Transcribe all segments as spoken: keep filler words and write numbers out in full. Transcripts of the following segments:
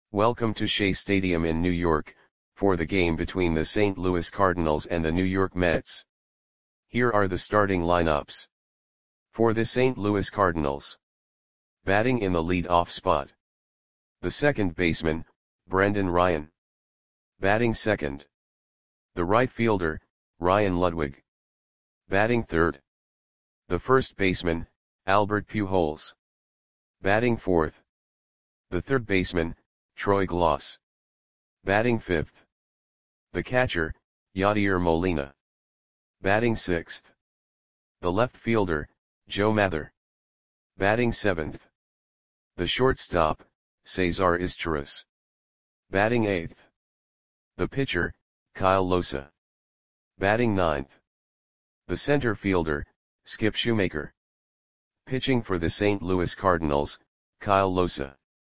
Welcome to Shea Stadium in New York, for the game between the Saint Louis Cardinals and the New York Mets. Here are the starting lineups. For the Saint Louis Cardinals. Batting in the lead-off spot. The second baseman, Brendan Ryan. Batting second. The right fielder, Ryan Ludwig. Batting third. The first baseman, Albert Pujols. Batting fourth. The third baseman, Troy Glaus. Batting fifth. The catcher, Yadier Molina. Batting sixth. The left fielder, Joe Mather. Batting seventh. The shortstop, Cesar Izturis. Batting eighth. The pitcher, Kyle Losa. Batting ninth. The center fielder, Skip Shoemaker. Pitching for the Saint Louis Cardinals, Kyle Losa.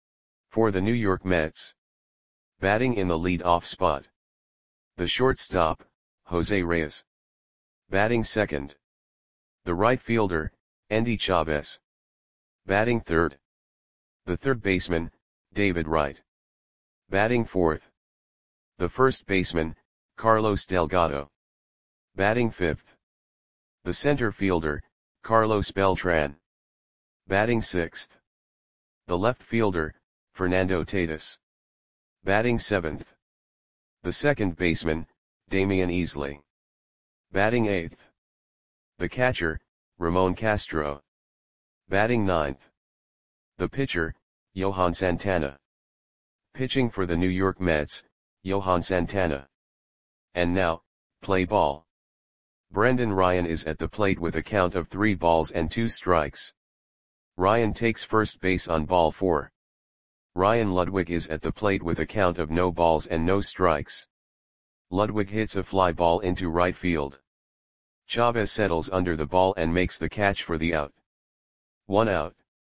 For the New York Mets. Batting in the lead-off spot. The shortstop, Jose Reyes. Batting second. The right fielder, Endy Chavez. Batting third. The third baseman, David Wright. Batting fourth. The first baseman, Carlos Delgado. Batting fifth. The center fielder, Carlos Beltran. Batting sixth. The left fielder, Fernando Tatis. Batting seventh. The second baseman, Damian Easley. Batting eighth. The catcher, Ramon Castro. Batting ninth. The pitcher, Johan Santana. Pitching for the New York Mets, Johan Santana. And now, play ball. Brendan Ryan is at the plate with a count of three balls and two strikes. Ryan takes first base on ball four. Ryan Ludwig is at the plate with a count of no balls and no strikes. Ludwig hits a fly ball into right field. Chavez settles under the ball and makes the catch for the out. One out.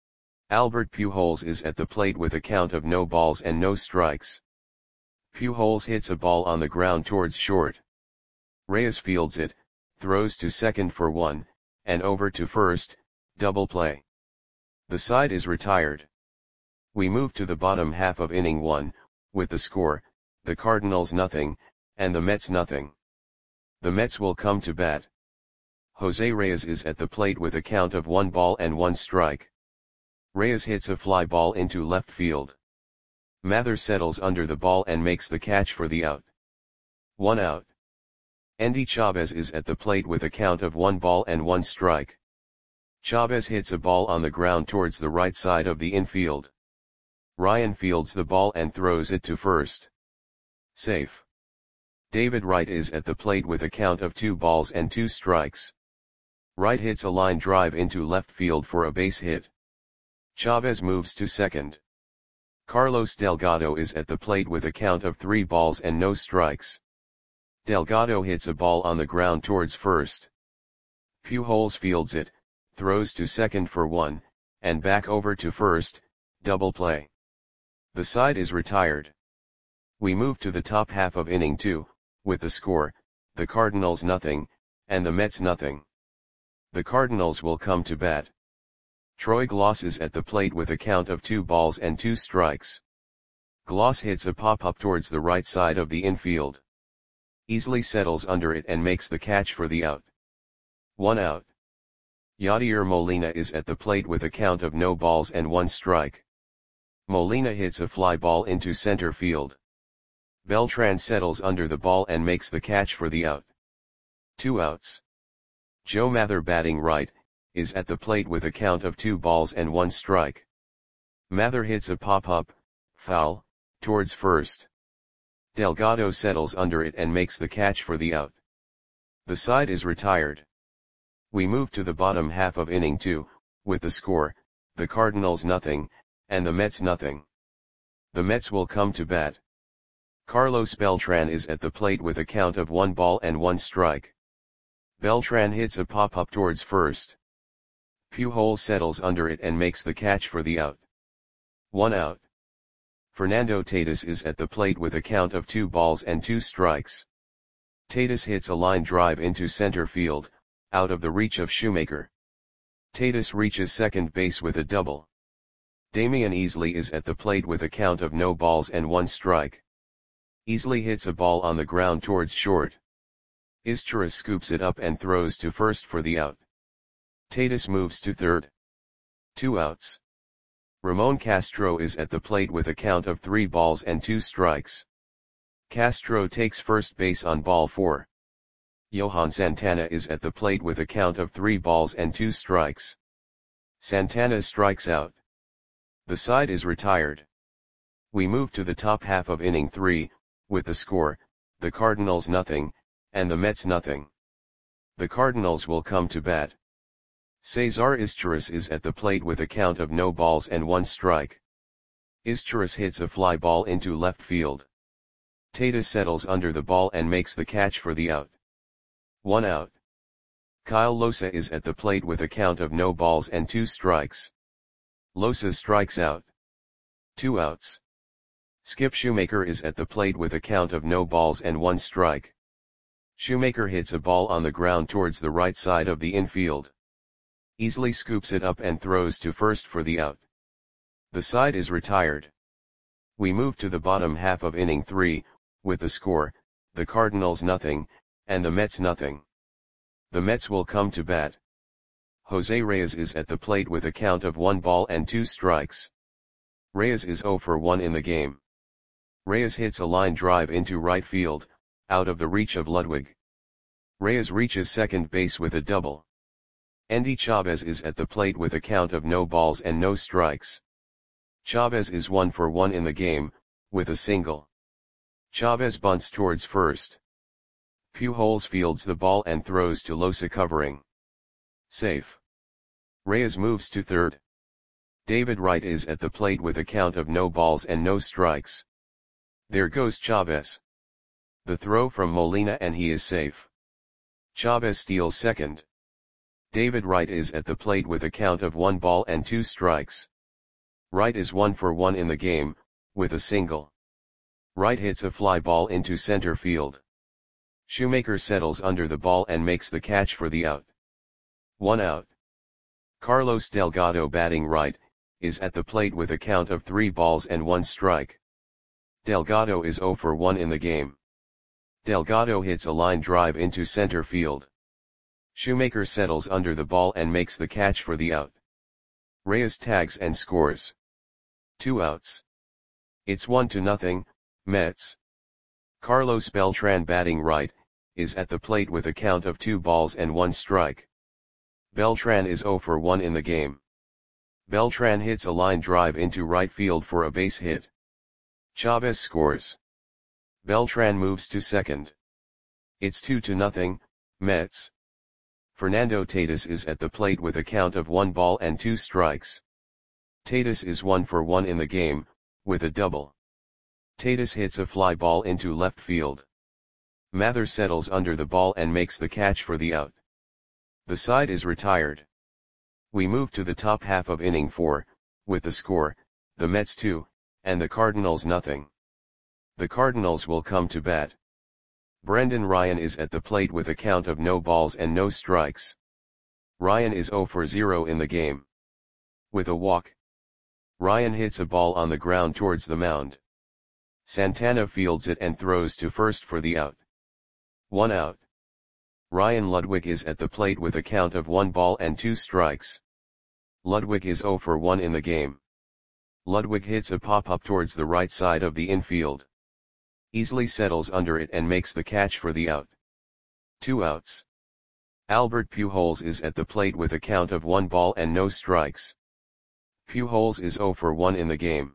Albert Pujols is at the plate with a count of no balls and no strikes. Pujols hits a ball on the ground towards short. Reyes fields it, throws to second for one, and over to first, double play. The side is retired. We move to the bottom half of inning one, with the score, the Cardinals nothing, and the Mets nothing. The Mets will come to bat. Jose Reyes is at the plate with a count of one ball and one strike. Reyes hits a fly ball into left field. Mather settles under the ball and makes the catch for the out. One out. Endy Chavez is at the plate with a count of one ball and one strike. Chavez hits a ball on the ground towards the right side of the infield. Ryan fields the ball and throws it to first. Safe. David Wright is at the plate with a count of two balls and two strikes. Wright hits a line drive into left field for a base hit. Chavez moves to second. Carlos Delgado is at the plate with a count of three balls and no strikes. Delgado hits a ball on the ground towards first. Pujols fields it, throws to second for one, and back over to first, double play. The side is retired. We move to the top half of inning two, with the score, the Cardinals nothing, and the Mets nothing. The Cardinals will come to bat. Troy Glaus is at the plate with a count of two balls and two strikes. Glaus hits a pop-up towards the right side of the infield. Easley settles under it and makes the catch for the out. One out. Yadier Molina is at the plate with a count of no balls and one strike. Molina hits a fly ball into center field. Beltran settles under the ball and makes the catch for the out. Two outs. Joe Mather batting right, is at the plate with a count of two balls and one strike. Mather hits a pop-up, foul, towards first. Delgado settles under it and makes the catch for the out. The side is retired. We move to the bottom half of inning two, with the score, the Cardinals nothing, and the Mets nothing. The Mets will come to bat. Carlos Beltran is at the plate with a count of one ball and one strike. Beltran hits a pop-up towards first. Pujols settles under it and makes the catch for the out. One out. Fernando Tatis is at the plate with a count of two balls and two strikes. Tatis hits a line drive into center field, out of the reach of Shoemaker. Tatis reaches second base with a double. Damian Easley is at the plate with a count of no balls and one strike. Easley hits a ball on the ground towards short. Izturis scoops it up and throws to first for the out. Tatis moves to third. Two outs. Ramon Castro is at the plate with a count of three balls and two strikes. Castro takes first base on ball four. Johan Santana is at the plate with a count of three balls and two strikes. Santana strikes out. The side is retired. We move to the top half of inning three, with the score, the Cardinals nothing, and the Mets nothing. The Cardinals will come to bat. Cesar Izturis is at the plate with a count of no balls and one strike. Izturis hits a fly ball into left field. Tatis settles under the ball and makes the catch for the out. One out. Kyle Losa is at the plate with a count of no balls and two strikes. Losa strikes out. Two outs. Skip Shoemaker is at the plate with a count of no balls and one strike. Shoemaker hits a ball on the ground towards the right side of the infield. Easley scoops it up and throws to first for the out. The side is retired. We move to the bottom half of inning three, with the score, the Cardinals nothing, and the Mets nothing. The Mets will come to bat. Jose Reyes is at the plate with a count of one ball and two strikes. Reyes is zero for one in the game. Reyes hits a line drive into right field, out of the reach of Ludwig. Reyes reaches second base with a double. Endy Chavez is at the plate with a count of no balls and no strikes. Chavez is one for one in the game, with a single. Chavez bunts towards first. Pujols fields the ball and throws to Losa covering. Safe. Reyes moves to third. David Wright is at the plate with a count of no balls and no strikes. There goes Chavez. The throw from Molina and he is safe. Chavez steals second. David Wright is at the plate with a count of one ball and two strikes. Wright is one for one in the game, with a single. Wright hits a fly ball into center field. Shoemaker settles under the ball and makes the catch for the out. One out. Carlos Delgado batting right, is at the plate with a count of three balls and one strike. Delgado is zero for one in the game. Delgado hits a line drive into center field. Shoemaker settles under the ball and makes the catch for the out. Reyes tags and scores. Two outs. It's one to nothing, Mets. Carlos Beltran batting right, is at the plate with a count of two balls and one strike. Beltran is zero for one in the game. Beltran hits a line drive into right field for a base hit. Chavez scores. Beltran moves to second. It's two to nothing, Mets. Fernando Tatis is at the plate with a count of one ball and two strikes. Tatis is one for one in the game, with a double. Tatis hits a fly ball into left field. Mather settles under the ball and makes the catch for the out. The side is retired. We move to the top half of inning four, with the score, the Mets two, and the Cardinals nothing. The Cardinals will come to bat. Brendan Ryan is at the plate with a count of no balls and no strikes. Ryan is zero for zero in the game. With a walk. Ryan hits a ball on the ground towards the mound. Santana fields it and throws to first for the out. One out. Ryan Ludwig is at the plate with a count of one ball and two strikes. Ludwig is zero for one in the game. Ludwig hits a pop-up towards the right side of the infield. Easley settles under it and makes the catch for the out. Two outs. Albert Pujols is at the plate with a count of one ball and no strikes. Pujols is zero for one in the game.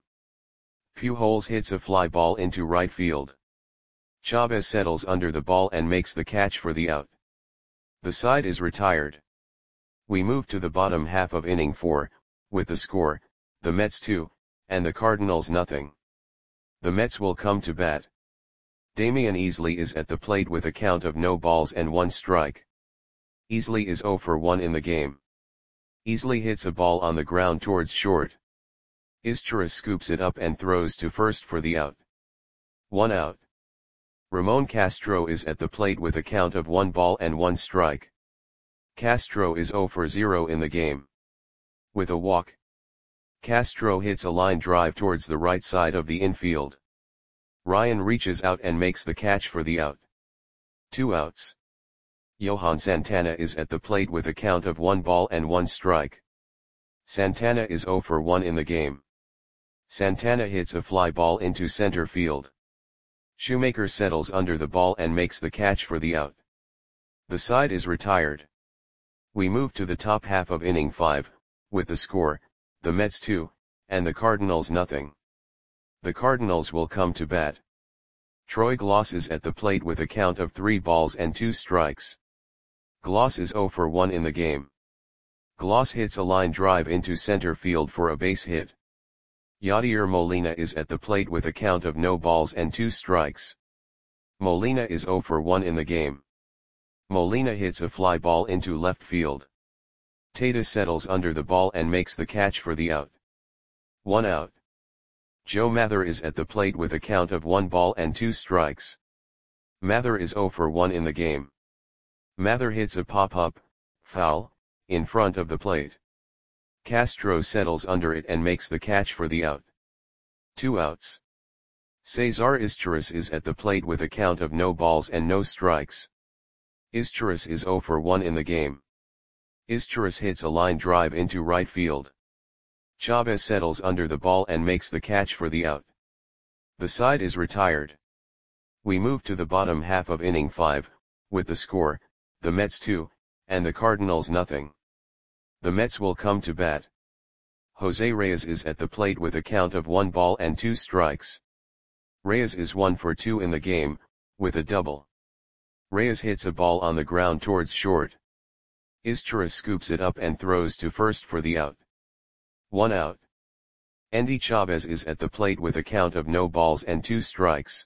Pujols hits a fly ball into right field. Chavez settles under the ball and makes the catch for the out. The side is retired. We move to the bottom half of inning four, with the score, the Mets two, and the Cardinals nothing. The Mets will come to bat. Damian Easley is at the plate with a count of no balls and one strike. Easley is zero for one in the game. Easley hits a ball on the ground towards short. Izturis scoops it up and throws to first for the out. One out. Ramon Castro is at the plate with a count of one ball and one strike. Castro is zero for zero in the game. With a walk. Castro hits a line drive towards the right side of the infield. Ryan reaches out and makes the catch for the out. Two outs. Johan Santana is at the plate with a count of one ball and one strike. Santana is zero for one in the game. Santana hits a fly ball into center field. Shoemaker settles under the ball and makes the catch for the out. The side is retired. We move to the top half of inning five, with the score, the Mets two, and the Cardinals nothing. The Cardinals will come to bat. Troy Glaus is at the plate with a count of three balls and two strikes. Glaus is zero for one in the game. Glaus hits a line drive into center field for a base hit. Yadier Molina is at the plate with a count of no balls and two strikes. Molina is zero for one in the game. Molina hits a fly ball into left field. Tata settles under the ball and makes the catch for the out. One out. Joe Mather is at the plate with a count of one ball and two strikes. Mather is zero for one in the game. Mather hits a pop-up, foul, in front of the plate. Castro settles under it and makes the catch for the out. Two outs. Cesar Izturis is at the plate with a count of no balls and no strikes. Izturis is zero for one in the game. Izturis hits a line drive into right field. Chavez settles under the ball and makes the catch for the out. The side is retired. We move to the bottom half of inning five, with the score, the Mets two, and the Cardinals nothing. The Mets will come to bat. Jose Reyes is at the plate with a count of one ball and two strikes. Reyes is one for two in the game, with a double. Reyes hits a ball on the ground towards short. Izturis scoops it up and throws to first for the out. One out. Endy Chavez is at the plate with a count of no balls and two strikes.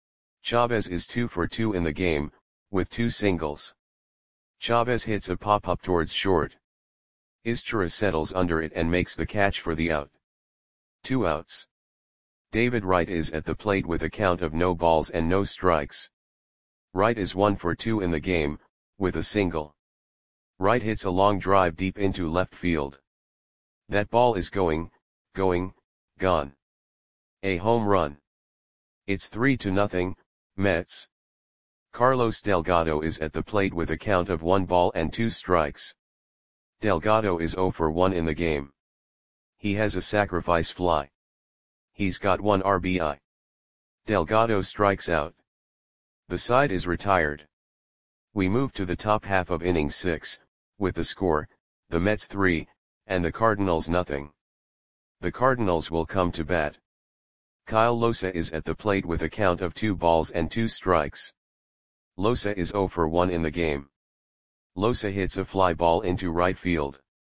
Chavez is two for two in the game, with two singles. Chavez hits a pop-up towards short. Izturis settles under it and makes the catch for the out. Two outs. David Wright is at the plate with a count of no balls and no strikes. Wright is one for two in the game, with a single. Wright hits a long drive deep into left field. That ball is going, going, gone. A home run. It's three to nothing, Mets. Carlos Delgado is at the plate with a count of one ball and two strikes. Delgado is zero for one in the game. He has a sacrifice fly. He's got one R B I. Delgado strikes out. The side is retired. We move to the top half of inning six, with the score, the Mets three, and the Cardinals nothing. The Cardinals will come to bat. Kyle Losa is at the plate with a count of two balls and two strikes. Losa is zero for one in the game. Losa hits a fly ball into right field.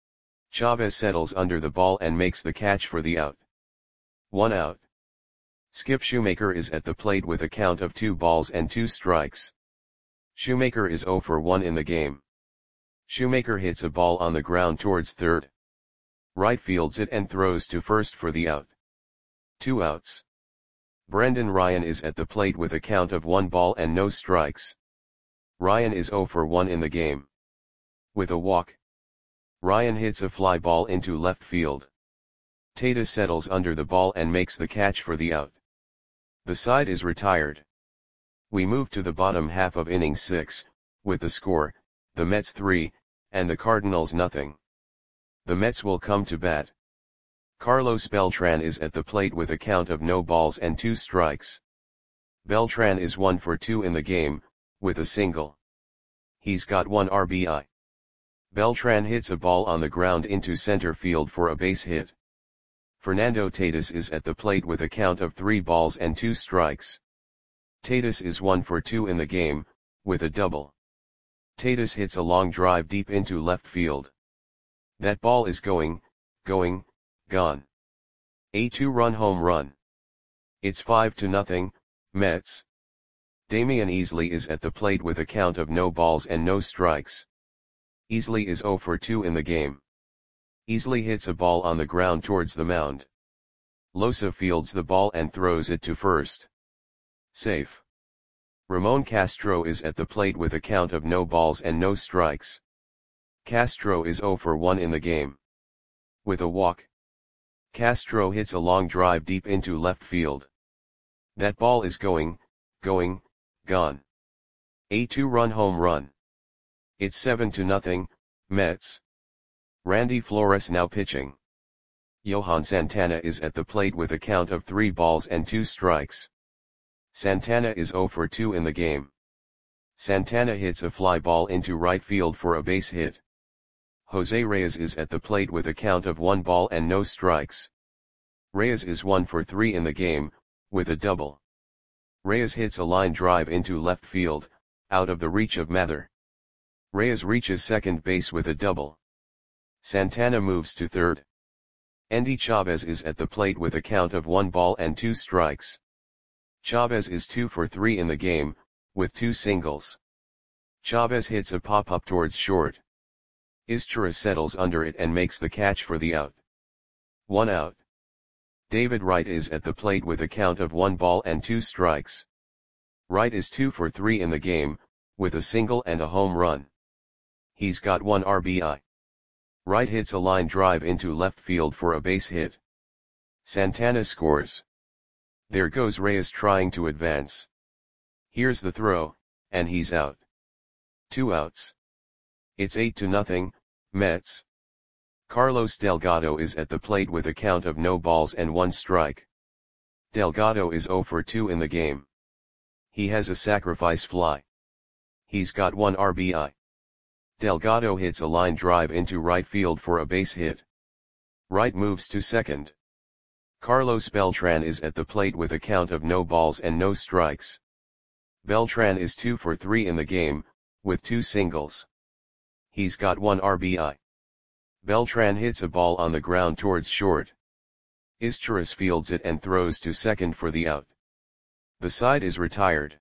Chavez settles under the ball and makes the catch for the out. One out. Skip Shoemaker is at the plate with a count of two balls and two strikes. Shoemaker is zero for one in the game. Shoemaker hits a ball on the ground towards third. Right fields it and throws to first for the out. Two outs. Brendan Ryan is at the plate with a count of one ball and no strikes. Ryan is zero for one in the game. With a walk. Ryan hits a fly ball into left field. Tata settles under the ball and makes the catch for the out. The side is retired. We move to the bottom half of inning six, with the score, the Mets three, and the Cardinals nothing. The Mets will come to bat. Carlos Beltran is at the plate with a count of no balls and two strikes. Beltran is one for two in the game, with a single. He's got one R B I. Beltran hits a ball on the ground into center field for a base hit. Fernando Tatis is at the plate with a count of three balls and two strikes. Tatis is one for two in the game, with a double. Tatis hits a long drive deep into left field. That ball is going, going, gone. A two-run home run. It's five to nothing, Mets. Damian Easley is at the plate with a count of no balls and no strikes. Easley is zero for two in the game. Easley hits a ball on the ground towards the mound. Losa fields the ball and throws it to first. Safe. Ramon Castro is at the plate with a count of no balls and no strikes. Castro is zero for one in the game. With a walk. Castro hits a long drive deep into left field. That ball is going, going, gone. A two-run home run. It's seven to nothing, Mets. Randy Flores now pitching. Johan Santana is at the plate with a count of three balls and two strikes. Santana is zero for two in the game. Santana hits a fly ball into right field for a base hit. Jose Reyes is at the plate with a count of one ball and no strikes. Reyes is one for three in the game, with a double. Reyes hits a line drive into left field, out of the reach of Mather. Reyes reaches second base with a double. Santana moves to third. Endy Chavez is at the plate with a count of one ball and two strikes. Chavez is two for three in the game, with two singles. Chavez hits a pop-up towards short. Izturis settles under it and makes the catch for the out. One out. David Wright is at the plate with a count of one ball and two strikes. Wright is two for three in the game, with a single and a home run. He's got one R B I. Wright hits a line drive into left field for a base hit. Santana scores. There goes Reyes trying to advance. Here's the throw, and he's out. Two outs. It's eight to nothing, Mets. Carlos Delgado is at the plate with a count of no balls and one strike. Delgado is zero for two in the game. He has a sacrifice fly. He's got one R B I. Delgado hits a line drive into right field for a base hit. Wright moves to second. Carlos Beltran is at the plate with a count of no balls and no strikes. Beltran is two for three in the game, with two singles. He's got one R B I. Beltran hits a ball on the ground towards short. Izturis fields it and throws to second for the out. The side is retired.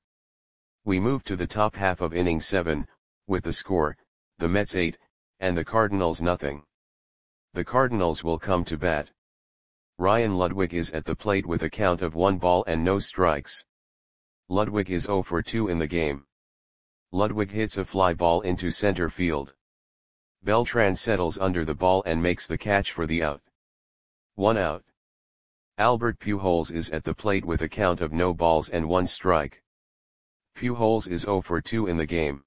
We move to the top half of inning seven, with the score, the Mets eight, and the Cardinals nothing. The Cardinals will come to bat. Ryan Ludwig is at the plate with a count of one ball and no strikes. Ludwig is zero for two in the game. Ludwig hits a fly ball into center field. Beltran settles under the ball and makes the catch for the out. One out. Albert Pujols is at the plate with a count of no balls and one strike. Pujols is zero for two in the game.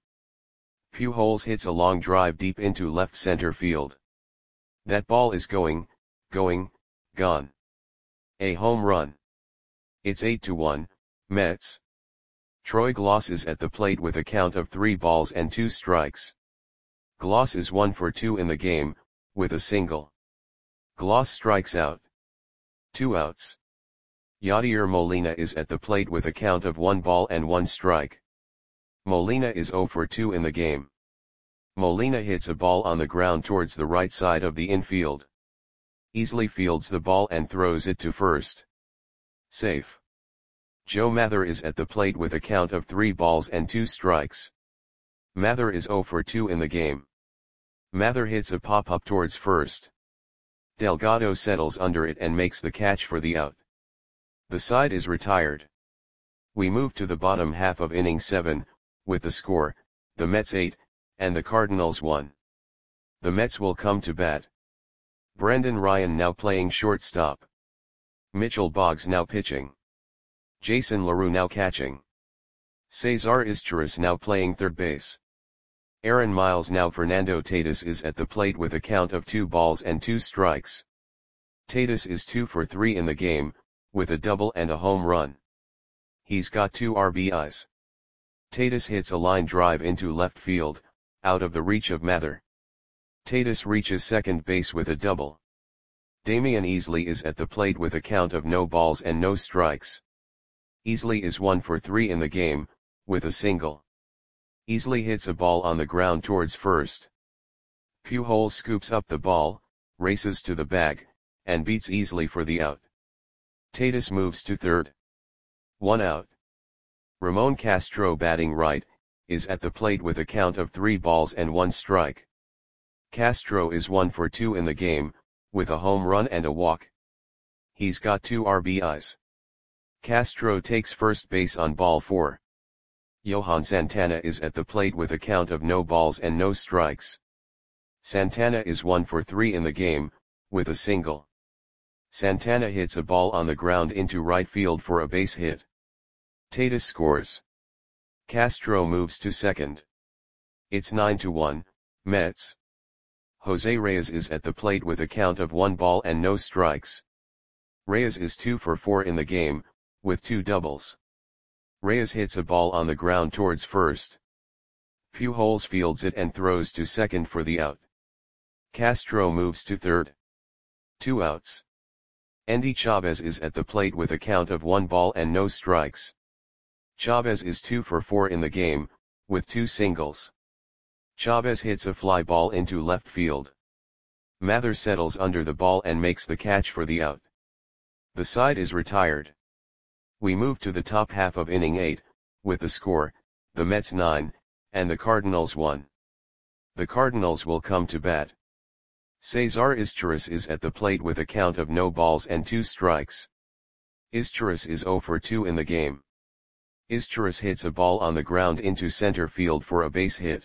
Pujols hits a long drive deep into left center field. That ball is going, going, gone. A home run. It's eight to one, Mets. Troy Glaus is at the plate with a count of three balls and two strikes. Glaus is one for two in the game, with a single. Glaus strikes out. Two outs. Yadier Molina is at the plate with a count of one ball and one strike. Molina is zero for two in the game. Molina hits a ball on the ground towards the right side of the infield. Easily fields the ball and throws it to first. Safe. Joe Mather is at the plate with a count of three balls and two strikes. Mather is zero for two in the game. Mather hits a pop-up towards first. Delgado settles under it and makes the catch for the out. The side is retired. We move to the bottom half of inning seven, with the score, the Mets eight, and the Cardinals one. The Mets will come to bat. Brendan Ryan now playing shortstop. Mitchell Boggs now pitching. Jason LaRue now catching. Cesar Izturis now playing third base. Aaron Miles now Fernando Tatis is at the plate with a count of two balls and two strikes. Tatis is two for three in the game, with a double and a home run. He's got two R B Is. Tatis hits a line drive into left field, out of the reach of Mather. Tatis reaches second base with a double. Damian Easley is at the plate with a count of no balls and no strikes. Easley is one for three in the game, with a single. Easley hits a ball on the ground towards first. Pujols scoops up the ball, races to the bag, and beats Easley for the out. Tatis moves to third. One out. Ramon Castro batting right, is at the plate with a count of three balls and one strike. Castro is one for two in the game, with a home run and a walk. He's got two R B Is. Castro takes first base on ball four. Johan Santana is at the plate with a count of no balls and no strikes. Santana is one for three in the game, with a single. Santana hits a ball on the ground into right field for a base hit. Tatis scores. Castro moves to second. It's nine to one, Mets. Jose Reyes is at the plate with a count of one ball and no strikes. Reyes is two for four in the game, with two doubles. Reyes hits a ball on the ground towards first. Pujols fields it and throws to second for the out. Castro moves to third. Two outs. Endy Chavez is at the plate with a count of one ball and no strikes. Chavez is two for four in the game, with two singles. Chavez hits a fly ball into left field. Mather settles under the ball and makes the catch for the out. The side is retired. We move to the top half of inning eight, with the score, the Mets nine, and the Cardinals one. The Cardinals will come to bat. Cesar Izturis is at the plate with a count of no balls and two strikes. Izturis is zero for two in the game. Izturis hits a ball on the ground into center field for a base hit.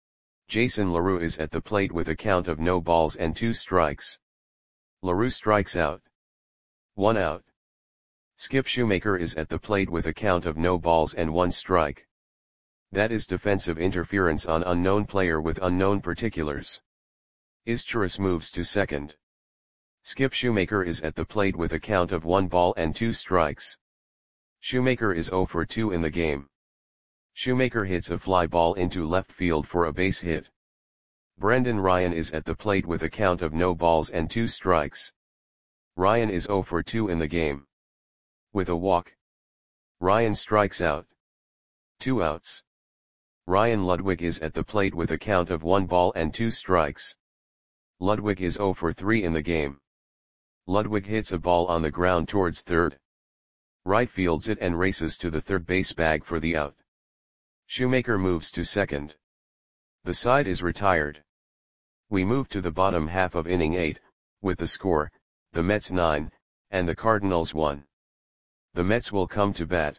Jason LaRue is at the plate with a count of no balls and two strikes. LaRue strikes out. One out. Skip Shoemaker is at the plate with a count of no balls and one strike. That is defensive interference on unknown player with unknown particulars. Izturis moves to second. Skip Shoemaker is at the plate with a count of one ball and two strikes. Shoemaker is zero for two in the game. Shoemaker hits a fly ball into left field for a base hit. Brendan Ryan is at the plate with a count of no balls and two strikes. Ryan is zero for two in the game. With a walk, Ryan strikes out. Two outs. Ryan Ludwig is at the plate with a count of one ball and two strikes. Ludwig is zero for three in the game. Ludwig hits a ball on the ground towards third. Right fields it and races to the third base bag for the out. Shoemaker moves to second. The side is retired. We move to the bottom half of inning eight, with the score, the Mets nine, and the Cardinals one. The Mets will come to bat.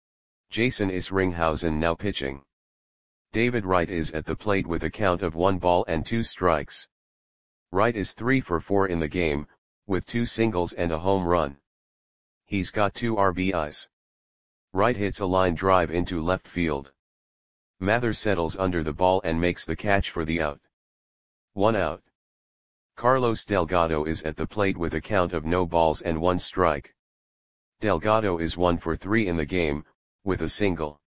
Jason Isringhausen now pitching. David Wright is at the plate with a count of one ball and two strikes. Wright is three for four in the game, with two singles and a home run. He's got two R B Is. Wright hits a line drive into left field. Mather settles under the ball and makes the catch for the out. One out. Carlos Delgado is at the plate with a count of no balls and one strike. Delgado is one for three in the game, with a single.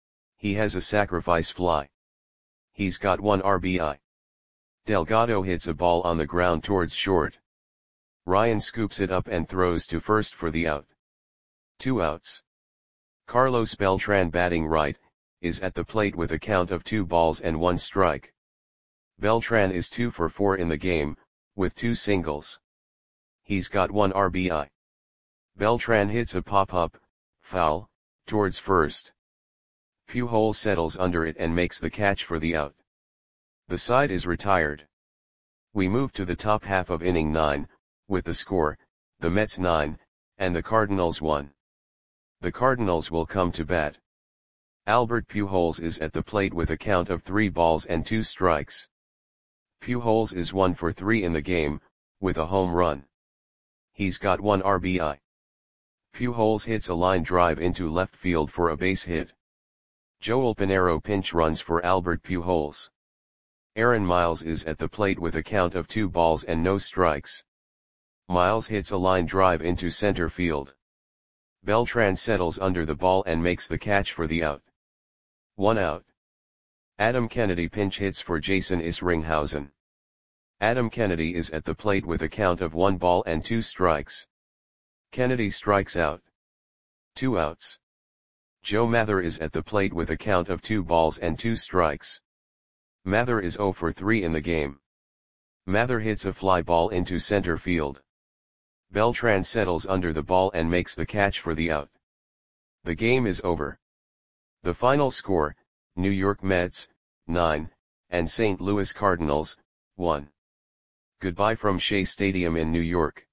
He has a sacrifice fly. He's got one R B I. Delgado hits a ball on the ground towards short. Ryan scoops it up and throws to first for the out. Two outs. Carlos Beltran, batting right, is at the plate with a count of two balls and one strike. Beltran is two for four in the game, with two singles. He's got one R B I. Beltran hits a pop-up, foul, towards first. Pujols settles under it and makes the catch for the out. The side is retired. We move to the top half of inning nine, with the score, the Mets nine, and the Cardinals one. The Cardinals will come to bat. Albert Pujols is at the plate with a count of three balls and two strikes. Pujols is one for three in the game, with a home run. He's got one R B I. Pujols hits a line drive into left field for a base hit. Joel Pinheiro pinch runs for Albert Pujols. Aaron Miles is at the plate with a count of two balls and no strikes. Miles hits a line drive into center field. Beltran settles under the ball and makes the catch for the out. One out. Adam Kennedy pinch hits for Jason Isringhausen. Adam Kennedy is at the plate with a count of one ball and two strikes. Kennedy strikes out. Two outs. Joe Mather is at the plate with a count of two balls and two strikes. Mather is zero for three in the game. Mather hits a fly ball into center field. Beltran settles under the ball and makes the catch for the out. The game is over. The final score, New York Mets, nine, and Saint Louis Cardinals, one. Goodbye from Shea Stadium in New York.